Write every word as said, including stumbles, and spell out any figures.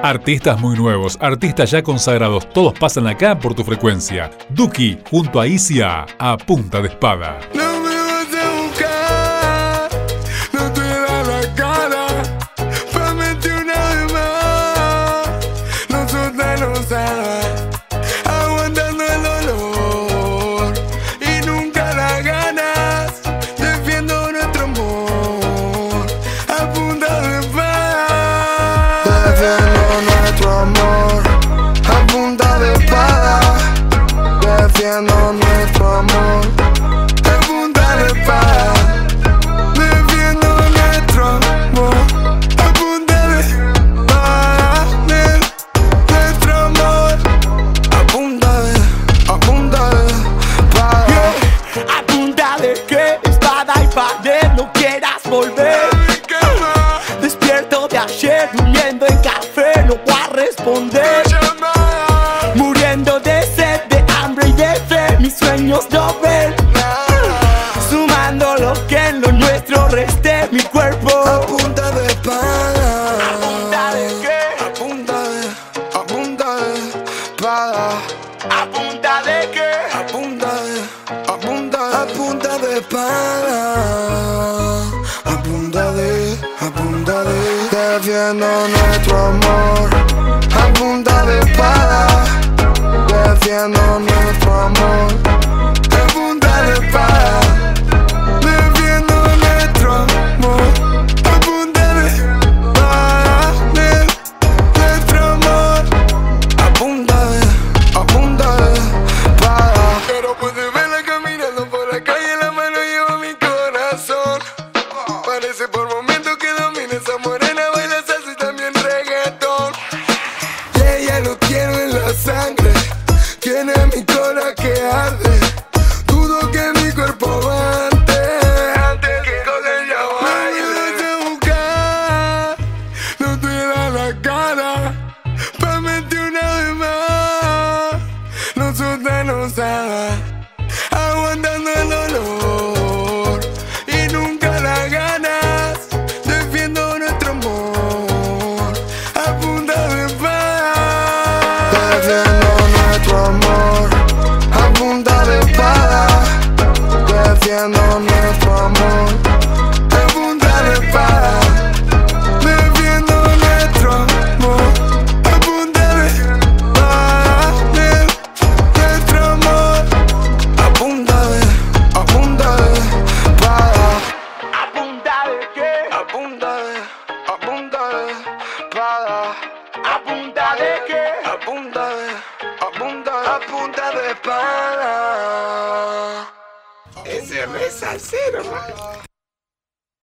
Artistas muy nuevos, artistas ya consagrados, todos pasan acá por tu frecuencia. Duki junto a Isia, a punta de espada. No me vas a buscar, no te da la cara, pa' meter una vez más. Nosotras nos amas, aguantando el dolor y nunca las ganas, defiendo nuestro amor a punta de espada. Defiendo nuestro amor a punta de espada. Defiendo nuestro amor A punta de espada, defiendo nuestro amor. A punta de espada, nuestro amor. a punta de, a punta de espada. A punta de que espada y pared no quieras volver. Despierto de ayer, durmiendo en café, no voy a responder. Muriendo de sed, de hambre y de fe, mis sueños no ven. Sumando lo que en lo nuestro reste, mi cuerpo. A punta de espada. ¿A punta de qué? A punta de, a punta de espada. ¿A punta de qué? A punta de, a punta de, a punta de espada. A punta de, a punta de. Defiendo nuestro amor a punta de espada. Defiendo nuestro amor A punta de espada, defiendo nuestro amor. A punta de espada, nuestro amor. a punta de, a punta de espada. Pero puedes verla caminando por la calle, la mano lleva mi corazón. Parece por momentos que domina esa morena, baila salsa y también reggaetón. Y ella lo tiene en la sangre, tiene mi cola que arde. Dudo que mi cuerpo aguante antes que con ella baile. No me vas a buscar, no te da la cara, pa' meter una vez más. Nosotras nos amas, aguantando el dolor y nunca las ganas, defiendo nuestro amor a punta de espada. Defiendo nuestro amor a punta de espada. Defiendo nuestro amor A punta de espada, defiendo nuestro amor. A punta de espada, nuestro amor. a punta de, a punta de espada. ¿A punta de qué? A punta de, a punta de espada. ¿A punta de qué? A punta de, a punta de, a punta de espada. Ese re salsero, man.